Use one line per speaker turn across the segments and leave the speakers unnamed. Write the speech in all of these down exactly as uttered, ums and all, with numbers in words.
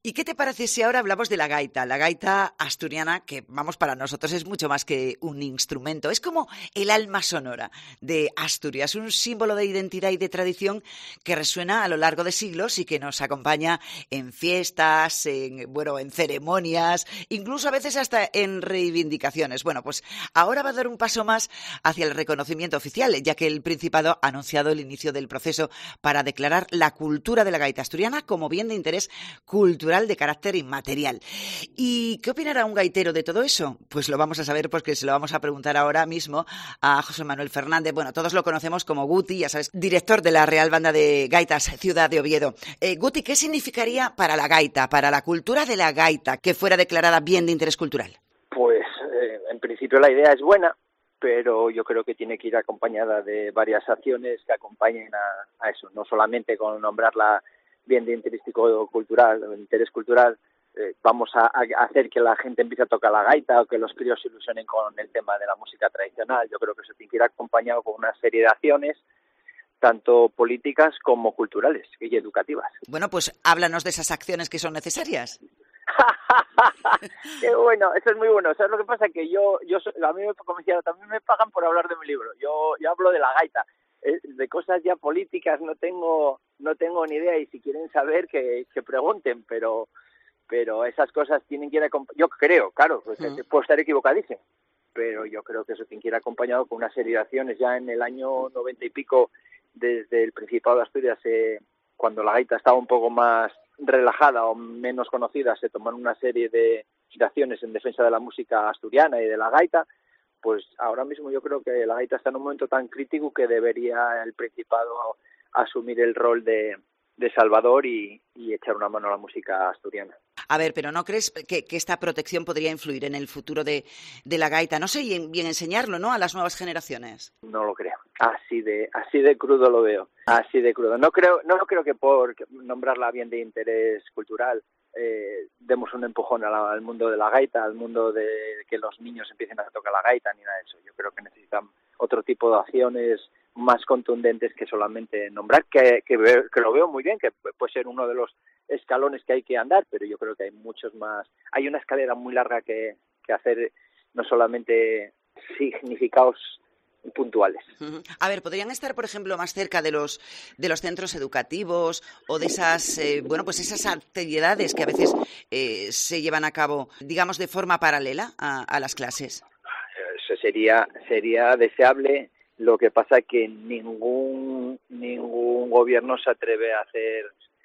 ¿Y qué te parece si ahora hablamos de la gaita? La gaita asturiana, que vamos, para nosotros es mucho más que un instrumento, es como el alma sonora de Asturias, un símbolo de identidad y de tradición que resuena a lo largo de siglos y que nos acompaña en fiestas, en, bueno, en ceremonias, incluso a veces hasta en reivindicaciones. Bueno, pues ahora va a dar un paso más hacia el reconocimiento oficial, ya que el Principado ha anunciado el inicio del proceso para declarar la cultura de la gaita asturiana como bien de interés cultural de carácter inmaterial. ¿Y qué opinará un gaitero de todo eso? Pues lo vamos a saber porque se lo vamos a preguntar ahora mismo a José Manuel Fernández. Bueno, todos lo conocemos como Guti, ya sabes, director de la Real Banda de Gaitas Ciudad de Oviedo. Eh, Guti, ¿qué significaría para la gaita, para la cultura de la gaita, que fuera declarada bien de interés cultural?
Pues eh, en principio la idea es buena, pero yo creo que tiene que ir acompañada de varias acciones que acompañen a, a eso, no solamente con nombrarla bien de interés cultural, de interés cultural, eh, vamos a, a hacer que la gente empiece a tocar la gaita o que los críos se ilusionen con el tema de la música tradicional. Yo creo que eso tiene que ir acompañado con una serie de acciones, tanto políticas como culturales y educativas.
Bueno, pues háblanos de esas acciones que son necesarias.
Qué bueno, eso es muy bueno. ¿Sabes lo que pasa? Que yo, yo a mí me, como decía, también me pagan por hablar de mi libro. Yo, yo hablo de la gaita. De cosas ya políticas no tengo no tengo ni idea, y si quieren saber que, que pregunten, pero pero esas cosas tienen que ir acompañadas. Yo creo, claro, pues, mm. puedo estar equivocadísimo, pero yo creo que eso tiene que ir acompañado con una serie de acciones. Ya en el año noventa y pico, desde el Principado de Asturias, eh, cuando la gaita estaba un poco más relajada o menos conocida, se tomaron una serie de, de acciones en defensa de la música asturiana y de la gaita. Pues ahora mismo yo creo que la gaita está en un momento tan crítico que debería el Principado asumir el rol de, de salvador y, y echar una mano a la música asturiana.
A ver, pero ¿no crees que, que esta protección podría influir en el futuro de, de la gaita? No sé, y en, bien enseñarlo, ¿no?, a las nuevas generaciones.
No lo creo. Así de así de crudo lo veo. Así de crudo. No creo no creo que por nombrarla bien de interés cultural eh, demos un empujón a al mundo de la gaita, al mundo de que los niños empiecen a tocar la gaita, ni nada de eso. Yo creo que necesitan otro tipo de acciones más contundentes que solamente nombrar, que, que, ve, que lo veo muy bien, que puede ser uno de los escalones que hay que andar, pero yo creo que hay muchos más. Hay una escalera muy larga que, que hacer, no solamente significados puntuales.
A ver, ¿podrían estar, por ejemplo, más cerca de los de los centros educativos o de esas, eh, bueno, pues esas actividades que a veces eh, se llevan a cabo, digamos, de forma paralela a, a las clases?
Eso sería sería deseable. Lo que pasa es que ningún ningún gobierno se atreve a hacer,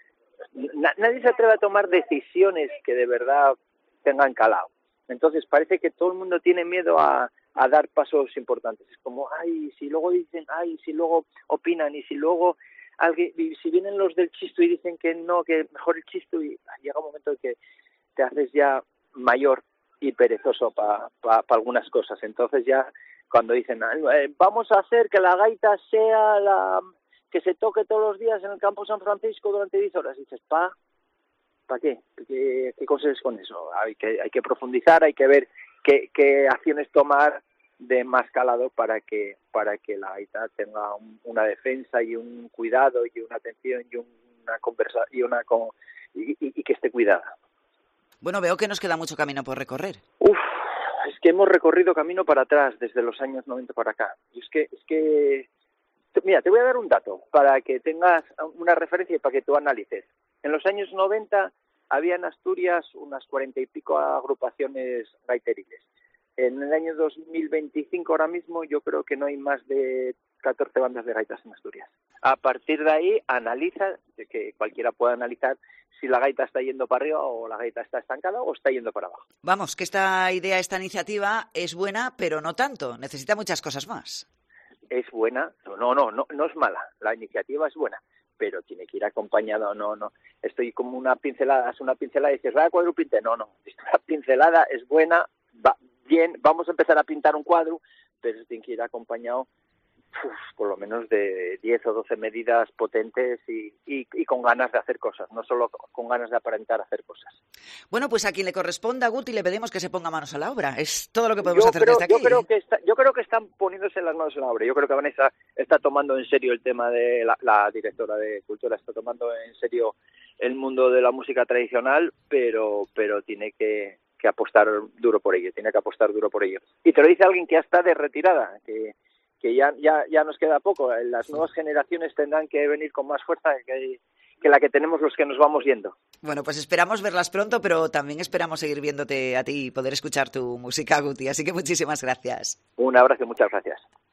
nadie se atreve a tomar decisiones que de verdad tengan calado. Entonces parece que todo el mundo tiene miedo a a dar pasos importantes. Es como, ay, si luego dicen, ay, si luego opinan, y si luego alguien, si vienen los del chisto y dicen que no, que mejor el chisto, y llega un momento en que te haces ya mayor y perezoso para pa, pa algunas cosas. Entonces ya cuando dicen, eh, vamos a hacer que la gaita sea la que se toque todos los días en el campo San Francisco durante diez horas, y dices, pa, ¿para qué? ¿Qué, qué cosas es con eso? Hay que, hay que profundizar, hay que ver qué, qué acciones tomar de más calado para que para que la gaita tenga un, una defensa y un cuidado y una atención y una conversa y una con, y, y, y que esté cuidada.
Bueno, veo que nos queda mucho camino por recorrer.
Uf, es que hemos recorrido camino para atrás desde los años noventa para acá. Y es que es que mira, te voy a dar un dato para que tengas una referencia y para que tú analices. En los años noventa había en Asturias unas cuarenta y pico agrupaciones gaiteriles. En el año dos mil veinticinco, ahora mismo, yo creo que no hay más de catorce bandas de gaitas en Asturias. A partir de ahí, analiza, de que cualquiera pueda analizar si la gaita está yendo para arriba o la gaita está estancada o está yendo para abajo.
Vamos, que esta idea, esta iniciativa es buena, pero no tanto. Necesita muchas cosas más.
Es buena, no, no, no, no es mala. La iniciativa es buena, pero tiene que ir acompañada, no, no. Estoy como una pincelada, es una pincelada y dices, vaya cuadrupinte. No, no, esta pincelada es buena, va bien, vamos a empezar a pintar un cuadro, pero tiene que ir acompañado uf, por lo menos de diez o doce medidas potentes y, y, y con ganas de hacer cosas, no solo con ganas de aparentar hacer cosas.
Bueno, pues a quien le corresponda, Guti, le pedimos que se ponga manos a la obra. Es todo lo que podemos
yo
hacer
creo,
desde aquí.
Yo creo, que está, yo creo que están poniéndose las manos en la obra. Yo creo que Vanessa está tomando en serio el tema de la, la directora de Cultura, está tomando en serio el mundo de la música tradicional, pero pero tiene que, que apostar duro por ello, tiene que apostar duro por ello. Y te lo dice alguien que ya está de retirada, que que ya ya ya nos queda poco. Las nuevas generaciones tendrán que venir con más fuerza que, que la que tenemos los que nos vamos yendo.
Bueno, pues esperamos verlas pronto, pero también esperamos seguir viéndote a ti y poder escuchar tu música, Guti. Así que muchísimas gracias.
Un abrazo y muchas gracias.